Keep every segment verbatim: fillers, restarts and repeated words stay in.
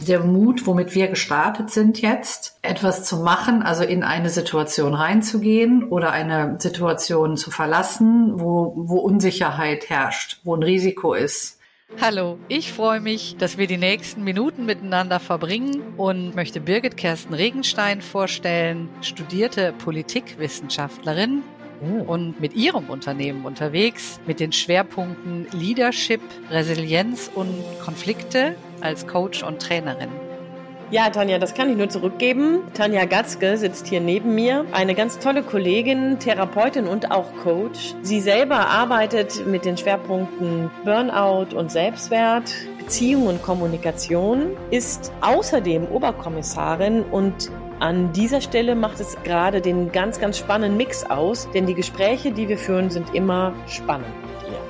der Mut, womit wir gestartet sind jetzt, etwas zu machen, also in eine Situation reinzugehen oder eine Situation zu verlassen, wo, wo Unsicherheit herrscht, wo ein Risiko ist. Hallo, ich freue mich, dass wir die nächsten Minuten miteinander verbringen und möchte Birgit Kersten Regenstein vorstellen, studierte Politikwissenschaftlerin und mit ihrem Unternehmen unterwegs mit den Schwerpunkten Leadership, Resilienz und Konflikte als Coach und Trainerin. Ja, Tanja, das kann ich nur zurückgeben. Tanja Gatzke sitzt hier neben mir, eine ganz tolle Kollegin, Therapeutin und auch Coach. Sie selber arbeitet mit den Schwerpunkten Burnout und Selbstwert, Beziehung und Kommunikation, ist außerdem Oberkommissarin und an dieser Stelle macht es gerade den ganz, ganz spannenden Mix aus, denn die Gespräche, die wir führen, sind immer spannend mit ihr.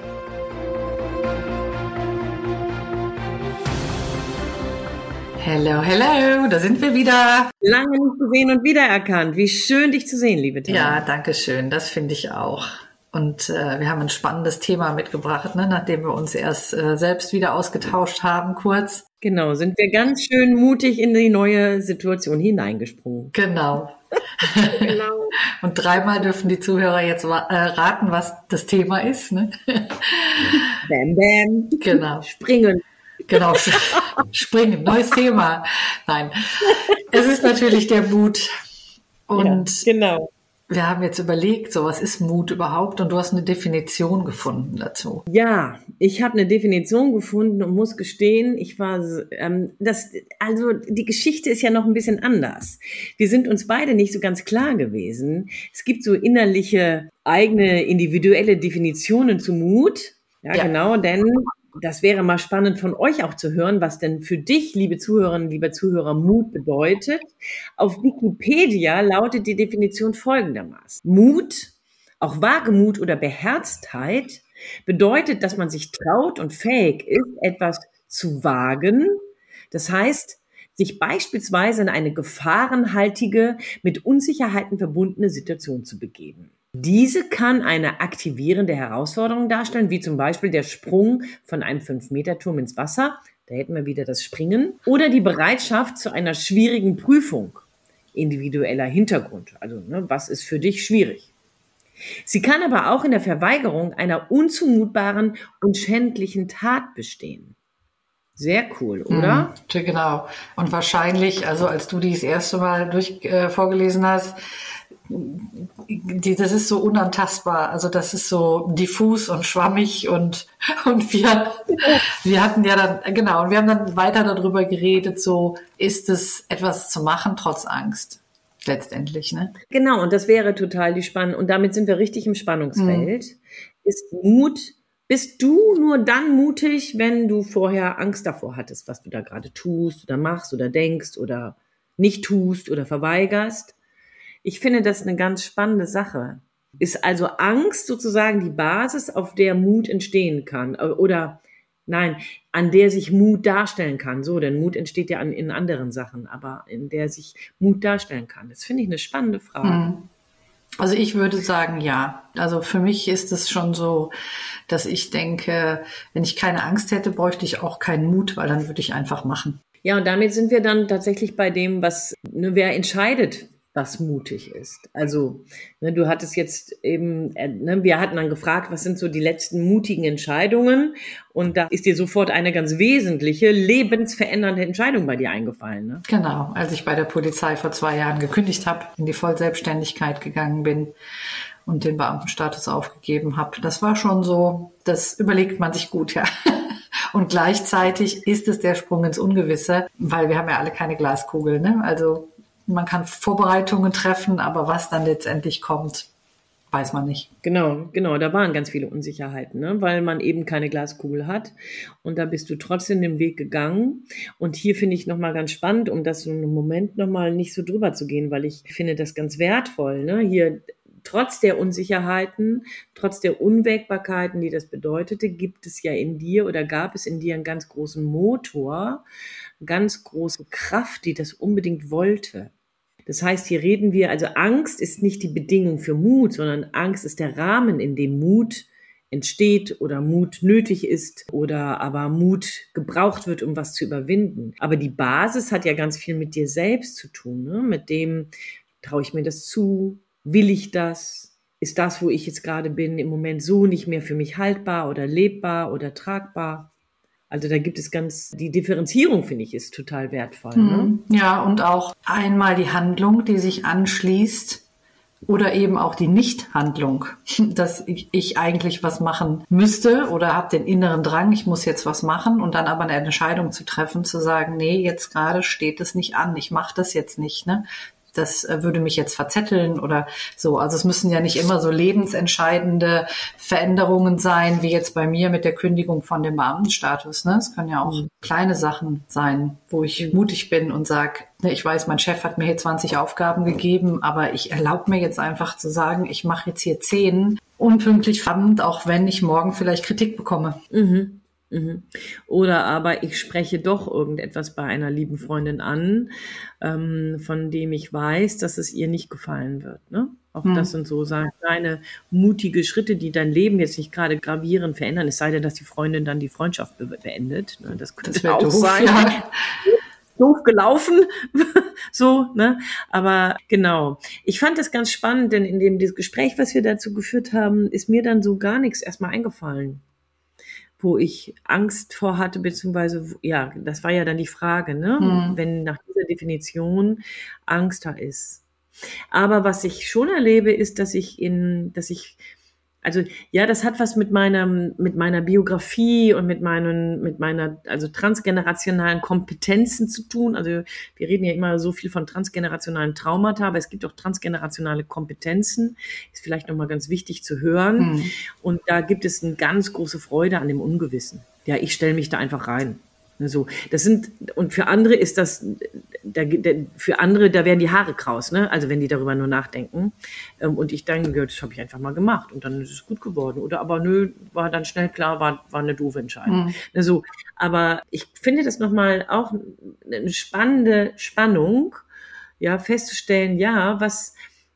Hello, hello, da sind wir wieder. Lange nicht gesehen und wiedererkannt. Wie schön, dich zu sehen, liebe Tanja. Ja, danke schön, das finde ich auch. Und äh, wir haben ein spannendes Thema mitgebracht, ne, nachdem wir uns erst äh, selbst wieder ausgetauscht haben, kurz. Genau, sind wir ganz schön mutig in die neue Situation hineingesprungen. Genau. Genau. Und dreimal dürfen die Zuhörer jetzt äh, raten, was das Thema ist. Ne? Bam, bam. Genau. Springen. Genau, springen, neues Thema. Nein, es ist natürlich der Mut. Und ja, genau. Wir haben jetzt überlegt, so was ist Mut überhaupt? Und du hast eine Definition gefunden dazu. Ja, ich habe eine Definition gefunden und muss gestehen, ich war, ähm, das, also die Geschichte ist ja noch ein bisschen anders. Wir sind uns beide nicht so ganz klar gewesen. Es gibt so innerliche, eigene, individuelle Definitionen zu Mut. Ja, ja. Genau, denn das wäre mal spannend von euch auch zu hören, was denn für dich, liebe Zuhörerinnen, lieber Zuhörer, Mut bedeutet. Auf Wikipedia lautet die Definition folgendermaßen. Mut, auch Wagemut oder Beherztheit, bedeutet, dass man sich traut und fähig ist, etwas zu wagen. Das heißt, sich beispielsweise in eine gefahrenhaltige, mit Unsicherheiten verbundene Situation zu begeben. Diese kann eine aktivierende Herausforderung darstellen, wie zum Beispiel der Sprung von einem fünf Meter Turm ins Wasser, da hätten wir wieder das Springen, oder die Bereitschaft zu einer schwierigen Prüfung, individueller Hintergrund, also ne, was ist für dich schwierig. Sie kann aber auch in der Verweigerung einer unzumutbaren und schändlichen Tat bestehen. Sehr cool, oder? Mhm, genau. Und wahrscheinlich, also als du die das erste Mal durch äh, vorgelesen hast, die, das ist so unantastbar, also das ist so diffus und schwammig und, und wir, wir hatten ja dann, genau, und wir haben dann weiter darüber geredet, so ist es etwas zu machen trotz Angst, letztendlich, ne? Genau, und das wäre total die Spannung, und damit sind wir richtig im Spannungsfeld. Mhm. Ist Mut, bist du nur dann mutig, wenn du vorher Angst davor hattest, was du da gerade tust oder machst oder denkst oder nicht tust oder verweigerst? Ich finde das eine ganz spannende Sache. Ist also Angst sozusagen die Basis, auf der Mut entstehen kann? Oder nein, an der sich Mut darstellen kann. So, denn Mut entsteht ja an, in anderen Sachen, aber in der sich Mut darstellen kann. Das finde ich eine spannende Frage. Also ich würde sagen, ja. Also für mich ist es schon so, dass ich denke, wenn ich keine Angst hätte, bräuchte ich auch keinen Mut, weil dann würde ich einfach machen. Ja, und damit sind wir dann tatsächlich bei dem, was, ne, wer entscheidet, was mutig ist. Also, ne, du hattest jetzt eben, äh, ne, wir hatten dann gefragt, was sind so die letzten mutigen Entscheidungen? Und da ist dir sofort eine ganz wesentliche, lebensverändernde Entscheidung bei dir eingefallen, ne? Genau, als ich bei der Polizei vor zwei Jahren gekündigt habe, in die Vollselbstständigkeit gegangen bin und den Beamtenstatus aufgegeben habe. Das war schon so, das überlegt man sich gut, ja. Und gleichzeitig ist es der Sprung ins Ungewisse, weil wir haben ja alle keine Glaskugel, ne? Also man kann Vorbereitungen treffen, aber was dann letztendlich kommt, weiß man nicht. Genau, genau, da waren ganz viele Unsicherheiten, ne? Weil man eben keine Glaskugel hat. Und da bist du trotzdem den Weg gegangen. Und hier finde ich nochmal ganz spannend, um das so einen Moment nochmal nicht so drüber zu gehen, weil ich finde das ganz wertvoll, ne? Hier, trotz der Unsicherheiten, trotz der Unwägbarkeiten, die das bedeutete, gibt es ja in dir oder gab es in dir einen ganz großen Motor, ganz große Kraft, die das unbedingt wollte. Das heißt, hier reden wir, also Angst ist nicht die Bedingung für Mut, sondern Angst ist der Rahmen, in dem Mut entsteht oder Mut nötig ist oder aber Mut gebraucht wird, um was zu überwinden. Aber die Basis hat ja ganz viel mit dir selbst zu tun, ne? Mit dem, traue ich mir das zu? Will ich das? Ist das, wo ich jetzt gerade bin, im Moment so nicht mehr für mich haltbar oder lebbar oder tragbar? Also da gibt es ganz, die Differenzierung, finde ich, ist total wertvoll. Ne? Ja, und auch einmal die Handlung, die sich anschließt oder eben auch die Nichthandlung, dass ich, ich eigentlich was machen müsste oder habe den inneren Drang, ich muss jetzt was machen und dann aber eine Entscheidung zu treffen, zu sagen, nee, jetzt gerade steht es nicht an, ich mache das jetzt nicht, ne? Das würde mich jetzt verzetteln oder so. Also es müssen ja nicht immer so lebensentscheidende Veränderungen sein, wie jetzt bei mir mit der Kündigung von dem Beamtenstatus. Ne? Es können ja auch mhm. kleine Sachen sein, wo ich mhm. mutig bin und sage, ne, ich weiß, mein Chef hat mir hier zwanzig Aufgaben gegeben, aber ich erlaube mir jetzt einfach zu sagen, ich mache jetzt hier zehn unpünktlich verdammt, auch wenn ich morgen vielleicht Kritik bekomme. Mhm. Oder aber ich spreche doch irgendetwas bei einer lieben Freundin an, ähm, von dem ich weiß, dass es ihr nicht gefallen wird. Ne? Auch hm. das sind so kleine mutige Schritte, die dein Leben jetzt nicht gerade gravierend verändern, es sei denn, dass die Freundin dann die Freundschaft be- beendet. Ne? Das könnte das auch doof, sein. Ja. Doof gelaufen, so, ne? Aber genau. Ich fand das ganz spannend, denn in dem das Gespräch, was wir dazu geführt haben, ist mir dann so gar nichts erstmal eingefallen, wo ich Angst vor hatte, beziehungsweise, ja, das war ja dann die Frage, ne? Hm. Wenn nach dieser Definition Angst da ist. Aber was ich schon erlebe, ist, dass ich in, dass ich, also, ja, das hat was mit meinem, mit meiner Biografie und mit meinen, mit meiner, also transgenerationalen Kompetenzen zu tun. Also, wir reden ja immer so viel von transgenerationalen Traumata, aber es gibt auch transgenerationale Kompetenzen. Ist vielleicht nochmal ganz wichtig zu hören. Hm. Und da gibt es eine ganz große Freude an dem Ungewissen. Ja, ich stelle mich da einfach rein. So, das sind, und für andere ist das, da, für andere, da werden die Haare kraus, ne? Also wenn die darüber nur nachdenken. Und ich denke, ja, das habe ich einfach mal gemacht und dann ist es gut geworden. Oder aber nö, war dann schnell klar, war, war eine doofe Entscheidung. Mhm. So, aber ich finde das nochmal auch eine spannende Spannung, ja, festzustellen, ja, was,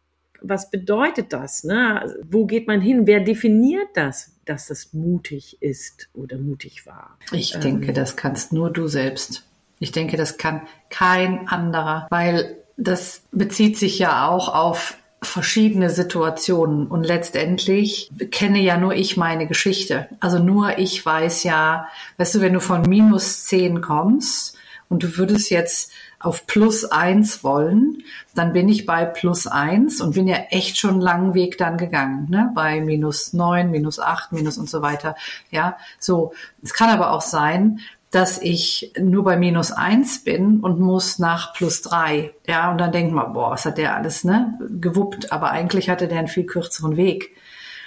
was bedeutet das, ne? Wo geht man hin? Wer definiert das? Dass das mutig ist oder mutig war. Ich ähm, denke, das kannst nur du selbst. Ich denke, das kann kein anderer, weil das bezieht sich ja auch auf verschiedene Situationen und letztendlich kenne ja nur ich meine Geschichte. Also nur ich weiß ja, weißt du, wenn du von minus zehn kommst und du würdest jetzt auf plus eins wollen, dann bin ich bei plus eins und bin ja echt schon einen langen Weg dann gegangen, ne? Bei minus neun, minus acht, minus und so weiter. Ja, so. Es kann aber auch sein, dass ich nur bei minus eins bin und muss nach plus drei. Ja, und dann denkt man, boah, was hat der alles, ne? Gewuppt. Aber eigentlich hatte der einen viel kürzeren Weg.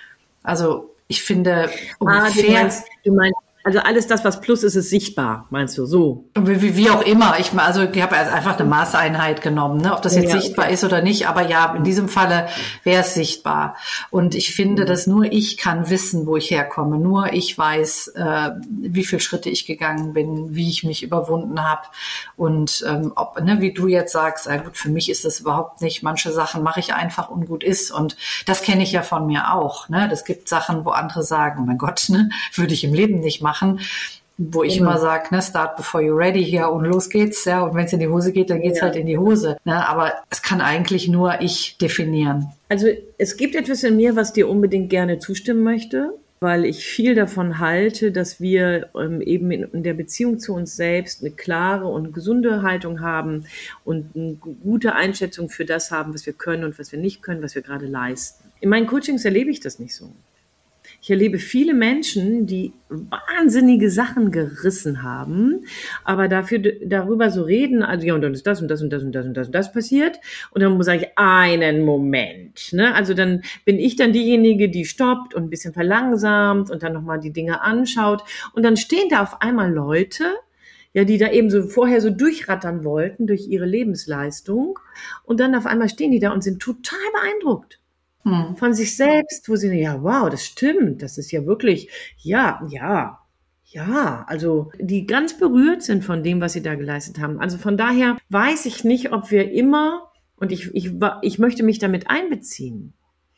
Also, ich finde, ungefähr. Ah, du meinst, du meinst Also alles das, was plus ist, ist sichtbar, meinst du, so? Wie, wie auch immer. Ich, also ich habe einfach eine Maßeinheit genommen, ne? Ob das jetzt ja, sichtbar okay. ist oder nicht. Aber ja, in diesem Falle wäre es sichtbar. Und ich finde, dass nur ich kann wissen, wo ich herkomme. Nur ich weiß, äh, wie viele Schritte ich gegangen bin, wie ich mich überwunden habe. Und ähm, ob, ne, wie du jetzt sagst, äh, gut, für mich ist das überhaupt nicht. Manche Sachen mache ich einfach und gut ist. Und das kenne ich ja von mir auch. Ne? Das gibt Sachen, wo andere sagen, oh mein Gott, ne, würde ich im Leben nicht machen. Wo ich genau. immer sage, ne, start before you're ready hier und los geht's, ja, und wenn es in die Hose geht, dann geht's ja. halt in die Hose, ne, aber es kann eigentlich nur ich definieren. Also es gibt etwas in mir, was dir unbedingt gerne zustimmen möchte, weil ich viel davon halte, dass wir ähm, eben in, in der Beziehung zu uns selbst eine klare und gesunde Haltung haben und eine gute Einschätzung für das haben, was wir können und was wir nicht können, was wir gerade leisten. In meinen Coachings erlebe ich das nicht so. Ich erlebe viele Menschen, die wahnsinnige Sachen gerissen haben, aber dafür darüber so reden, also ja, und dann ist das und das und das und das und das und das passiert. Und dann sage ich, einen Moment. Ne? Also dann bin ich dann diejenige, die stoppt und ein bisschen verlangsamt und dann nochmal die Dinge anschaut. Und dann stehen da auf einmal Leute, ja, die da eben so vorher so durchrattern wollten durch ihre Lebensleistung. Und dann auf einmal stehen die da und sind total beeindruckt. Von sich selbst, wo sie, ja, wow, das stimmt, das ist ja wirklich, ja, ja, ja, also die ganz berührt sind von dem, was sie da geleistet haben. Also von daher weiß ich nicht, ob wir immer, und ich, ich, ich möchte mich damit einbeziehen,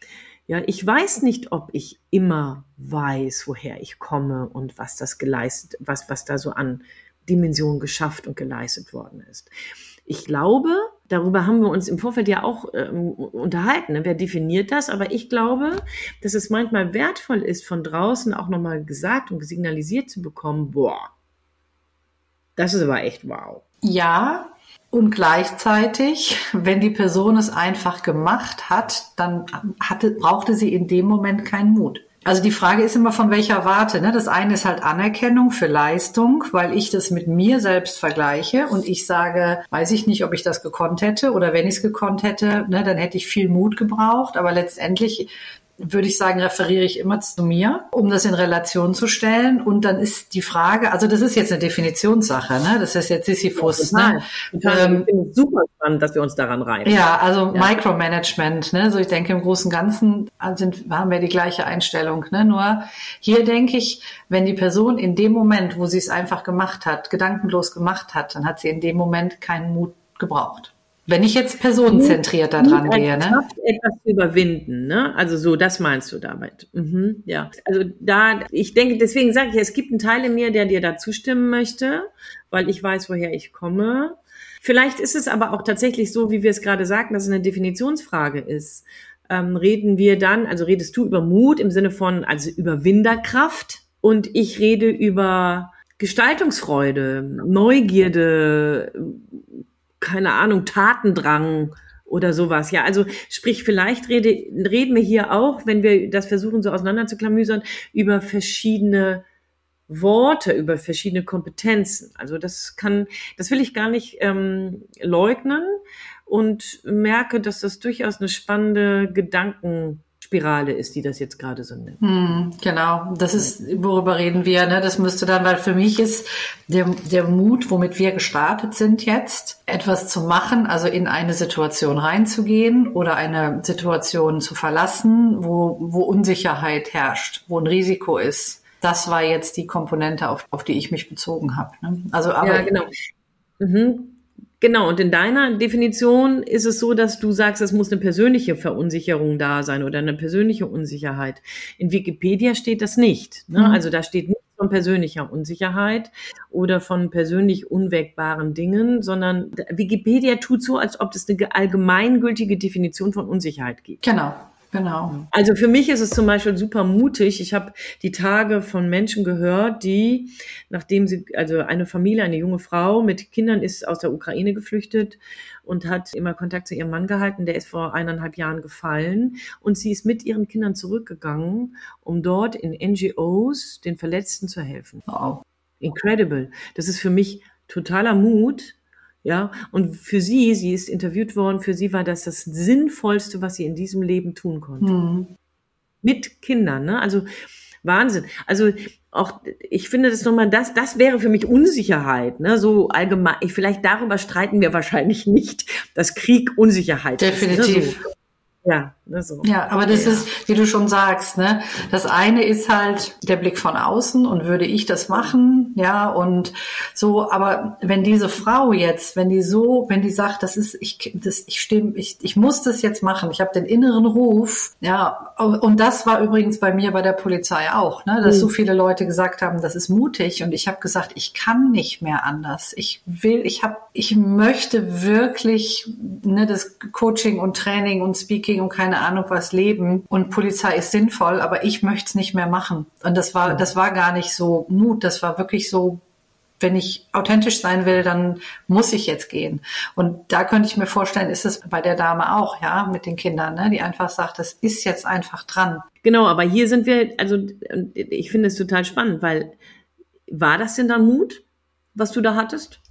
Ja, ich weiß nicht, ob ich immer weiß, woher ich komme und was das geleistet, was, was da so an Dimensionen geschafft und geleistet worden ist. Ich glaube, darüber haben wir uns im Vorfeld ja auch ähm, unterhalten, ne? Wer definiert das? Aber ich glaube, dass es manchmal wertvoll ist, von draußen auch nochmal gesagt und signalisiert zu bekommen, boah, das ist aber echt wow. Ja, und gleichzeitig, wenn die Person es einfach gemacht hat, dann hatte, brauchte sie in dem Moment keinen Mut. Also die Frage ist immer, von welcher Warte, ne? Das eine ist halt Anerkennung für Leistung, weil ich das mit mir selbst vergleiche und ich sage, weiß ich nicht, ob ich das gekonnt hätte oder wenn ich es gekonnt hätte, ne, dann hätte ich viel Mut gebraucht, aber letztendlich würde ich sagen, referiere ich immer zu mir, um das in Relation zu stellen. Und dann ist die Frage, also das ist jetzt eine Definitionssache, ne? Das ist jetzt Sisyphus. Ja, total. Ne? Total. Ähm, ich finde es super spannend, dass wir uns daran reiben. Ja, also ja. Micromanagement, ne? So ich denke im Großen und Ganzen sind, haben wir die gleiche Einstellung, ne? Nur hier denke ich, wenn die Person in dem Moment, wo sie es einfach gemacht hat, gedankenlos gemacht hat, dann hat sie in dem Moment keinen Mut gebraucht. Wenn ich jetzt personenzentriert da dran gehe, ne? Kraft, etwas zu überwinden, ne? Also so, das meinst du damit. Mhm, ja. Also da, ich denke, deswegen sage ich, es gibt einen Teil in mir, der dir da zustimmen möchte, weil ich weiß, woher ich komme. Vielleicht ist es aber auch tatsächlich so, wie wir es gerade sagten, dass es eine Definitionsfrage ist. Ähm, reden wir dann, also redest du über Mut im Sinne von, also Überwinderkraft und ich rede über Gestaltungsfreude, Neugierde, keine Ahnung, Tatendrang oder sowas. Ja, also sprich, vielleicht rede, reden wir hier auch, wenn wir das versuchen so auseinanderzuklamüsern, über verschiedene Worte, über verschiedene Kompetenzen. Also das kann, das will ich gar nicht ähm, leugnen und merke, dass das durchaus eine spannende Gedankenspirale ist, die das jetzt gerade so nennt. Hm, genau, das ist, worüber reden wir, ne? Das müsste dann, weil für mich ist der, der Mut, womit wir gestartet sind jetzt, etwas zu machen, also in eine Situation reinzugehen oder eine Situation zu verlassen, wo, wo Unsicherheit herrscht, wo ein Risiko ist. Das war jetzt die Komponente, auf, auf die ich mich bezogen habe. Ne? Also, aber ja, genau. Mhm. Genau, und in deiner Definition ist es so, dass du sagst, es muss eine persönliche Verunsicherung da sein oder eine persönliche Unsicherheit. In Wikipedia steht das nicht. Ne? Mhm. Also da steht nicht von persönlicher Unsicherheit oder von persönlich unwägbaren Dingen, sondern Wikipedia tut so, als ob es eine allgemeingültige Definition von Unsicherheit gibt. Genau. Genau. Also für mich ist es zum Beispiel super mutig. Ich habe die Tage von Menschen gehört, die, nachdem sie, also eine Familie, eine junge Frau mit Kindern ist aus der Ukraine geflüchtet und hat immer Kontakt zu ihrem Mann gehalten. Der ist vor eineinhalb Jahren gefallen und sie ist mit ihren Kindern zurückgegangen, um dort in N G Os den Verletzten zu helfen. Wow. Incredible. Das ist für mich totaler Mut. Ja, und für sie, sie ist interviewt worden, für sie war das das Sinnvollste, was sie in diesem Leben tun konnte. Mhm. Mit Kindern, ne? Also Wahnsinn. Also auch, ich finde das nochmal, das, das wäre für mich Unsicherheit, ne? So allgemein, ich, vielleicht darüber streiten wir wahrscheinlich nicht, dass Krieg Unsicherheit Definitiv. ist. Ne? So. Ja, ne, so. Ja, aber das ja. ist, wie du schon sagst, ne, das eine ist halt der Blick von außen und würde ich das machen, ja, und so, aber wenn diese Frau jetzt, wenn die so, wenn die sagt, das ist, ich, das, ich stimme, ich, ich muss das jetzt machen, ich habe den inneren Ruf, ja, und das war übrigens bei mir bei der Polizei auch, ne, dass mhm. so viele Leute gesagt haben, das ist mutig und ich habe gesagt, ich kann nicht mehr anders, ich will, ich habe, ich möchte wirklich, ne, das Coaching und Training und Speaking und keine Ahnung was leben und Polizei ist sinnvoll, aber ich möchte es nicht mehr machen. Und das war, das war gar nicht so Mut, das war wirklich so, wenn ich authentisch sein will, dann muss ich jetzt gehen. Und da könnte ich mir vorstellen, ist es bei der Dame auch, ja, mit den Kindern, ne, die einfach sagt, das ist jetzt einfach dran. Genau, aber hier sind wir, also ich finde es total spannend, weil war das denn dann Mut, was du da hattest?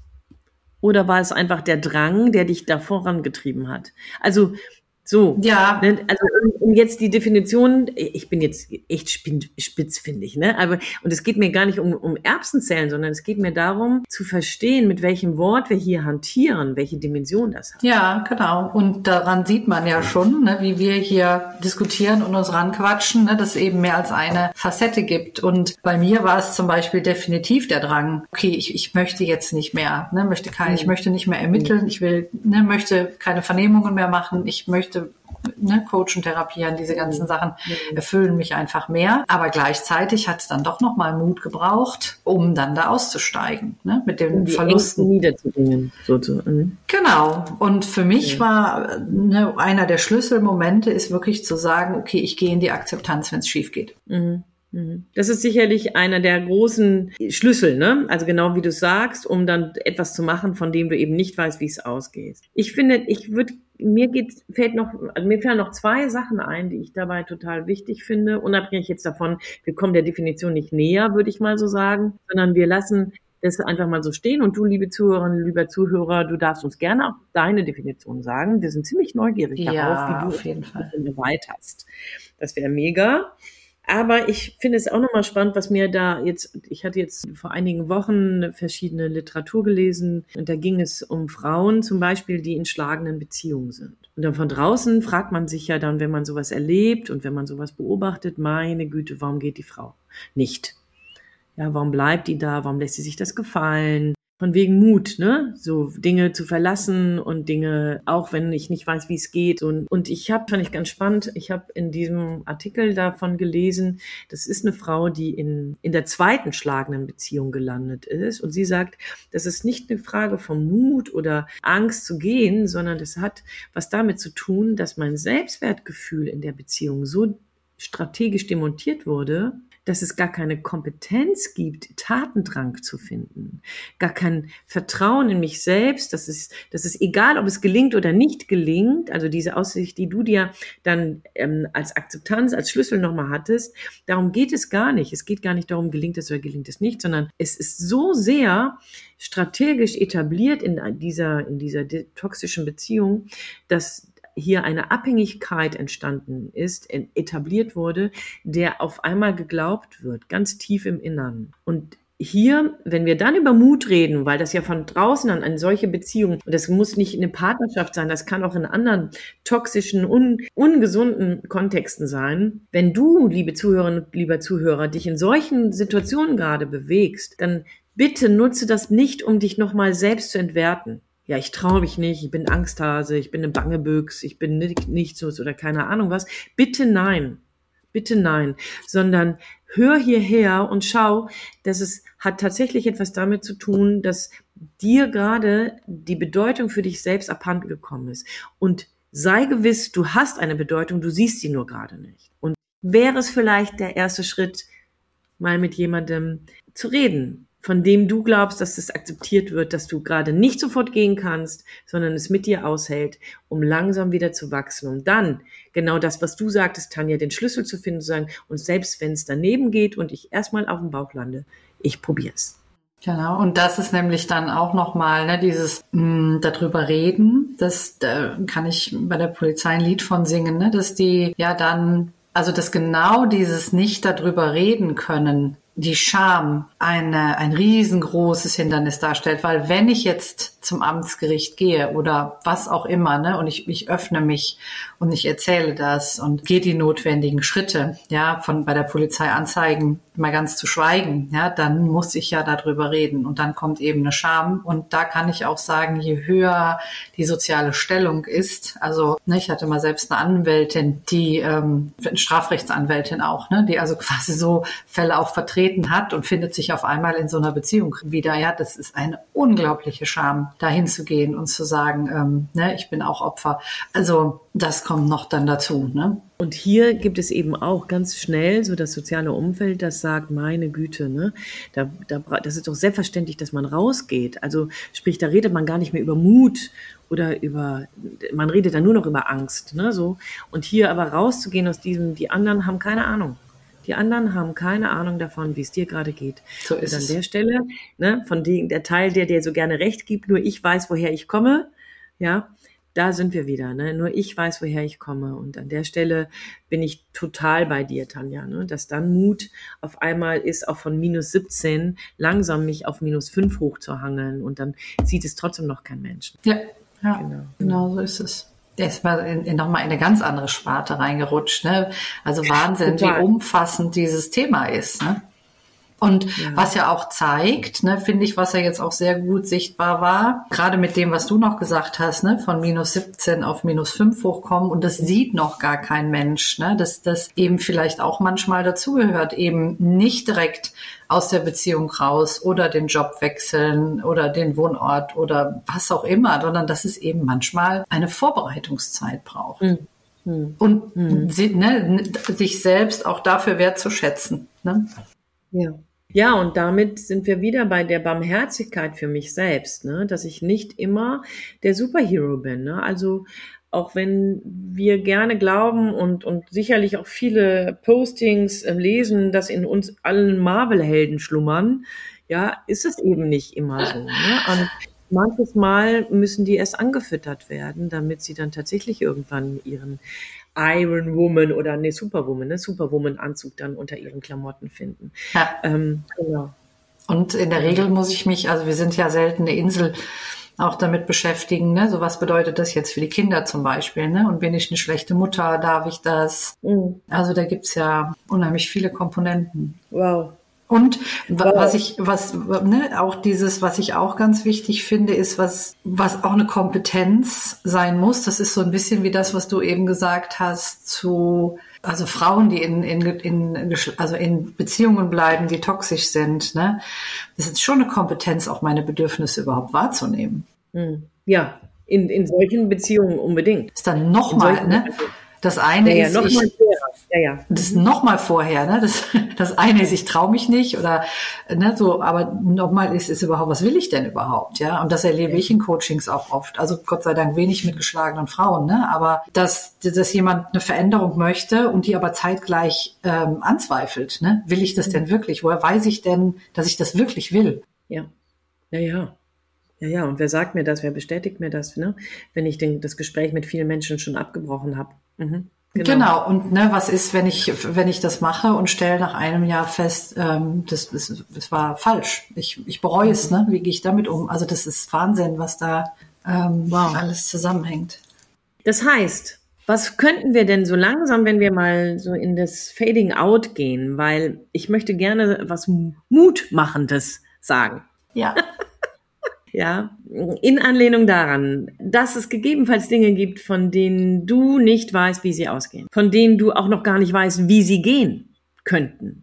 Oder war es einfach der Drang, der dich da vorangetrieben hat? Also so, ja. Ne, also um, um jetzt die Definition, ich bin jetzt echt spitzfindig, ne? Aber und es geht mir gar nicht um, um Erbsenzellen, sondern es geht mir darum, zu verstehen, mit welchem Wort wir hier hantieren, welche Dimension das hat. Ja, genau. Und daran sieht man ja schon, ne, wie wir hier diskutieren und uns ranquatschen, ne, dass es eben mehr als eine Facette gibt. Und bei mir war es zum Beispiel definitiv der Drang, okay, ich, ich möchte jetzt nicht mehr, ne, möchte kein, mhm. ich möchte nicht mehr ermitteln, ich will, ne, möchte keine Vernehmungen mehr machen, ich möchte ne, Coachen, Therapieren, diese ganzen Sachen erfüllen mich einfach mehr. Aber gleichzeitig hat es dann doch nochmal Mut gebraucht, um dann da auszusteigen, ne, mit den um die Verlusten. Ängste niederzubringen, sozusagen. Genau. Und für mich ja. war ne, einer der Schlüsselmomente ist wirklich zu sagen, okay, ich gehe in die Akzeptanz, wenn es schief geht. Mhm. Das ist sicherlich einer der großen Schlüssel, ne? Also genau wie du sagst, um dann etwas zu machen, von dem du eben nicht weißt, wie es ausgeht. Ich finde, ich würde, mir geht, fällt noch, also mir fallen noch zwei Sachen ein, die ich dabei total wichtig finde, unabhängig jetzt davon, wir kommen der Definition nicht näher, würde ich mal so sagen, sondern wir lassen das einfach mal so stehen und du, liebe Zuhörerinnen, lieber Zuhörer, du darfst uns gerne auch deine Definition sagen. Wir sind ziemlich neugierig ja, darauf, wie du auf jeden Fall erweiterst. Das wäre mega. Aber ich finde es auch nochmal spannend, was mir da jetzt, ich hatte jetzt vor einigen Wochen verschiedene Literatur gelesen und da ging es um Frauen zum Beispiel, die in schlagenden Beziehungen sind. Und dann von draußen fragt man sich ja dann, wenn man sowas erlebt und wenn man sowas beobachtet, meine Güte, warum geht die Frau nicht? Ja, warum bleibt die da? Warum lässt sie sich das gefallen? Von wegen Mut, ne? So Dinge zu verlassen und Dinge, auch wenn ich nicht weiß, wie es geht. Und, und ich habe, fand ich ganz spannend, ich habe in diesem Artikel davon gelesen, das ist eine Frau, die in, in der zweiten schlagenden Beziehung gelandet ist. Und sie sagt, das ist nicht eine Frage von Mut oder Angst zu gehen, sondern das hat was damit zu tun, dass mein Selbstwertgefühl in der Beziehung so strategisch demontiert wurde, dass es gar keine Kompetenz gibt, Tatendrang zu finden, gar kein Vertrauen in mich selbst, dass es, dass es egal, ob es gelingt oder nicht gelingt, also diese Aussicht, die du dir dann ähm, als Akzeptanz, als Schlüssel nochmal hattest, darum geht es gar nicht. Es geht gar nicht darum, gelingt es oder gelingt es nicht, sondern es ist so sehr strategisch etabliert in dieser, in dieser toxischen Beziehung, dass hier eine Abhängigkeit entstanden ist, etabliert wurde, der auf einmal geglaubt wird, ganz tief im Innern. Und hier, wenn wir dann über Mut reden, weil das ja von draußen an, an solche Beziehungen, und das muss nicht eine Partnerschaft sein, das kann auch in anderen toxischen, un, ungesunden Kontexten sein. Wenn du, liebe Zuhörerinnen und lieber Zuhörer, dich in solchen Situationen gerade bewegst, dann bitte nutze das nicht, um dich nochmal selbst zu entwerten. Ja, ich traue mich nicht, ich bin Angsthase, ich bin eine Bangebüchs, ich bin nicht, nichts oder keine Ahnung was. Bitte nein, bitte nein, sondern hör hierher und schau, dass es hat tatsächlich etwas damit zu tun, dass dir gerade die Bedeutung für dich selbst abhanden gekommen ist. Und sei gewiss, du hast eine Bedeutung, du siehst sie nur gerade nicht. Und wäre es vielleicht der erste Schritt, mal mit jemandem zu reden, von dem du glaubst, dass es akzeptiert wird, dass du gerade nicht sofort gehen kannst, sondern es mit dir aushält, um langsam wieder zu wachsen, um dann genau das, was du sagtest, Tanja, den Schlüssel zu finden, zu sagen, und selbst wenn es daneben geht und ich erstmal auf dem Bauch lande, ich probiere es. Genau, und das ist nämlich dann auch nochmal, ne, dieses mh, darüber reden, das da kann ich bei der Polizei ein Lied von singen, ne, dass die ja dann, also dass genau dieses nicht darüber reden können, die Scham eine, ein riesengroßes Hindernis darstellt, weil wenn ich jetzt zum Amtsgericht gehe oder was auch immer, ne, und ich, ich öffne mich und ich erzähle das und gehe die notwendigen Schritte, ja, von bei der Polizei anzeigen, mal ganz zu schweigen, ja, dann muss ich ja darüber reden und dann kommt eben eine Scham und da kann ich auch sagen, je höher die soziale Stellung ist, also ne, ich hatte mal selbst eine Anwältin, die ähm, Strafrechtsanwältin auch, ne, die also quasi so Fälle auch vertreten hat und findet sich auf einmal in so einer Beziehung wieder, ja, das ist eine unglaubliche Scham, dahin zu gehen und zu sagen, ähm, ne, ich bin auch Opfer. Also das kommt noch dann dazu, ne? Und hier gibt es eben auch ganz schnell so das soziale Umfeld, das sagt, meine Güte, ne, da, da, das ist doch selbstverständlich, dass man rausgeht. Also sprich, da redet man gar nicht mehr über Mut oder über, man redet dann nur noch über Angst, ne, so. Und hier aber rauszugehen aus diesem, die anderen haben keine Ahnung. Die anderen haben keine Ahnung davon, wie es dir gerade geht. So ist und an es. der Stelle, ne, von dem, der Teil, der dir so gerne recht gibt, nur ich weiß, woher ich komme, ja, da sind wir wieder, ne? Nur ich weiß, woher ich komme. Und an der Stelle bin ich total bei dir, Tanja, ne? Dass dann Mut auf einmal ist, auch von minus siebzehn langsam mich auf minus fünf hochzuhangeln. Und dann sieht es trotzdem noch kein Mensch. Ja, ja, genau, genau so ist es. Der ist mal in, in nochmal in eine ganz andere Sparte reingerutscht, ne? Also Wahnsinn, total. Wie umfassend dieses Thema ist, ne? Und Ja. was ja auch zeigt, ne, finde ich, was ja jetzt auch sehr gut sichtbar war, gerade mit dem, was du noch gesagt hast, ne, von minus siebzehn auf minus fünf hochkommen, und das sieht noch gar kein Mensch, ne, dass das eben vielleicht auch manchmal dazugehört, eben nicht direkt aus der Beziehung raus oder den Job wechseln oder den Wohnort oder was auch immer, sondern dass es eben manchmal eine Vorbereitungszeit braucht. Mhm. Mhm. Und Mhm. sie, ne, sich selbst auch dafür wertzuschätzen. Ne? Ja. Ja, und damit sind wir wieder bei der Barmherzigkeit für mich selbst, ne? Dass ich nicht immer der Superhero bin. Ne? Also auch wenn wir gerne glauben und, und sicherlich auch viele Postings äh, lesen, dass in uns allen Marvel-Helden schlummern, ja, ist es eben nicht immer so. Ne? Und manches Mal müssen die erst angefüttert werden, damit sie dann tatsächlich irgendwann ihren Iron Woman oder ne Superwoman, ne Superwoman-Anzug dann unter ihren Klamotten finden. Ja. Ähm, genau. Und in der Regel muss ich mich, also wir sind ja selten eine Insel, auch damit beschäftigen, ne? So, was bedeutet das jetzt für die Kinder zum Beispiel, ne? Und bin ich eine schlechte Mutter, darf ich das? Mhm. Also da gibt's ja unheimlich viele Komponenten. Wow. Und wa- was ich, was, ne, auch dieses, was ich auch ganz wichtig finde, ist, was, was auch eine Kompetenz sein muss. Das ist so ein bisschen wie das, was du eben gesagt hast zu, also Frauen, die in, in, in, also in Beziehungen bleiben, die toxisch sind, ne. Das ist schon eine Kompetenz, auch meine Bedürfnisse überhaupt wahrzunehmen. Mhm. Ja, in, in solchen Beziehungen unbedingt. Ist dann nochmal, ne. Das eine Ja, ja, ist, noch ich, mal schwerer. Ja, ja. das ist noch mal vorher, ne? Das, das eine ist, ich traue mich nicht oder, ne, so, aber nochmal ist, ist überhaupt, was will ich denn überhaupt, ja? Und das erlebe ich in Coachings auch oft. Also Gott sei Dank wenig mit geschlagenen Frauen, ne? Aber dass, dass jemand eine Veränderung möchte und die aber zeitgleich ähm, anzweifelt, ne? Will ich das denn wirklich? Woher weiß ich denn, dass ich das wirklich will? Ja, ja, ja. Ja, ja, und wer sagt mir das, wer bestätigt mir das, ne? Wenn ich den, das Gespräch mit vielen Menschen schon abgebrochen habe. Mhm. Genau. genau. Und ne, was ist, wenn ich, wenn ich das mache und stelle nach einem Jahr fest, ähm, das, das, das war falsch. Ich, ich bereue es, ne? Wie gehe ich damit um? Also das ist Wahnsinn, was da ähm, wow. alles zusammenhängt. Das heißt, was könnten wir denn so langsam, wenn wir mal so in das Fading Out gehen? Weil ich möchte gerne was Mutmachendes sagen. Ja. Ja, in Anlehnung daran, dass es gegebenenfalls Dinge gibt, von denen du nicht weißt, wie sie ausgehen, von denen du auch noch gar nicht weißt, wie sie gehen könnten.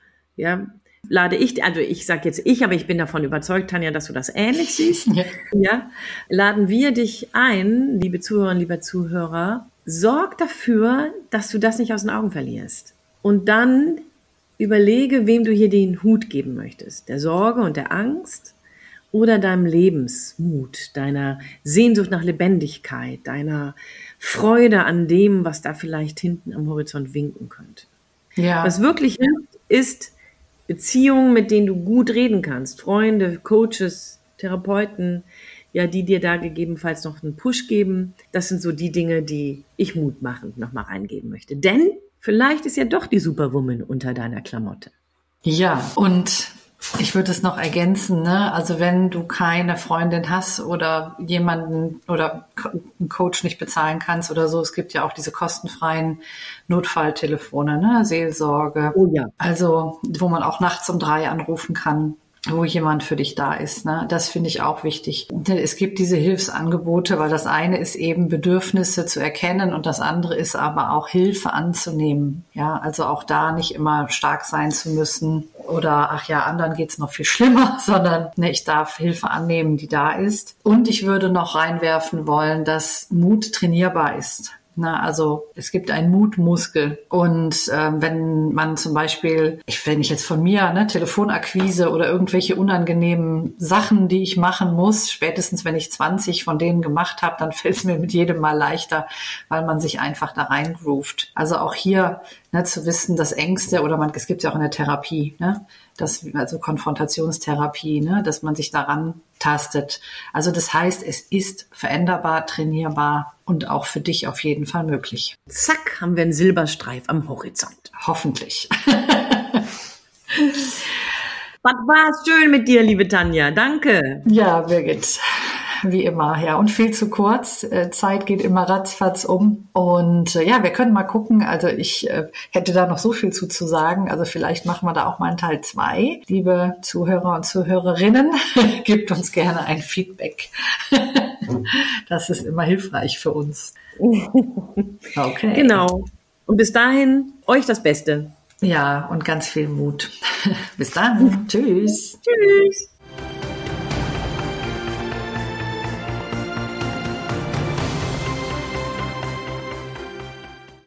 Ja, lade ich, also ich sage jetzt ich, aber ich bin davon überzeugt, Tanja, dass du das ähnlich siehst. Ja. Ja, laden wir dich ein, liebe Zuhörerinnen, lieber Zuhörer, sorg dafür, dass du das nicht aus den Augen verlierst. Und dann überlege, wem du hier den Hut geben möchtest. Der Sorge und der Angst oder deinem Lebensmut, deiner Sehnsucht nach Lebendigkeit, deiner Freude an dem, was da vielleicht hinten am Horizont winken könnte. Ja. Was wirklich hilft, ist Beziehungen, mit denen du gut reden kannst. Freunde, Coaches, Therapeuten, ja, die dir da gegebenenfalls noch einen Push geben. Das sind so die Dinge, die ich mutmachend nochmal reingeben möchte. Denn vielleicht ist ja doch die Superwoman unter deiner Klamotte. Ja, und ich würde es noch ergänzen, ne? Also wenn du keine Freundin hast oder jemanden oder einen Coach nicht bezahlen kannst oder so, es gibt ja auch diese kostenfreien Notfalltelefone, ne? Seelsorge. Oh ja. Also wo man auch nachts um drei anrufen kann, wo jemand für dich da ist, ne? Das finde ich auch wichtig. Es gibt diese Hilfsangebote, weil das eine ist eben Bedürfnisse zu erkennen und das andere ist aber auch Hilfe anzunehmen. Ja, also auch da nicht immer stark sein zu müssen oder ach ja, anderen geht's noch viel schlimmer, sondern ne, ich darf Hilfe annehmen, die da ist. Und ich würde noch reinwerfen wollen, dass Mut trainierbar ist. Na, also es gibt einen Mutmuskel und ähm, wenn man zum Beispiel, ich, wenn ich jetzt von mir, ne, Telefonakquise oder irgendwelche unangenehmen Sachen, die ich machen muss, spätestens wenn ich zwanzig von denen gemacht habe, dann fällt es mir mit jedem Mal leichter, weil man sich einfach da reingroovt. Also auch hier ne, zu wissen, dass Ängste oder man, es gibt ja auch in der Therapie, ne, das, also Konfrontationstherapie, ne, dass man sich daran tastet. Also das heißt, es ist veränderbar, trainierbar und auch für dich auf jeden Fall möglich. Zack, haben wir einen Silberstreif am Horizont. Hoffentlich. Was war schön mit dir, liebe Tanja. Danke. Ja, Birgit. wie immer, ja, und viel zu kurz. Äh, Zeit geht immer ratzfatz um. Und äh, ja, wir können mal gucken. Also ich äh, hätte da noch so viel zu, zu sagen. Also vielleicht machen wir da auch mal einen Teil zwei. Liebe Zuhörer und Zuhörerinnen, gebt uns gerne ein Feedback. Das ist immer hilfreich für uns. Okay. Genau. Und bis dahin, euch das Beste. Ja, und ganz viel Mut. Bis dann. Tschüss. Tschüss.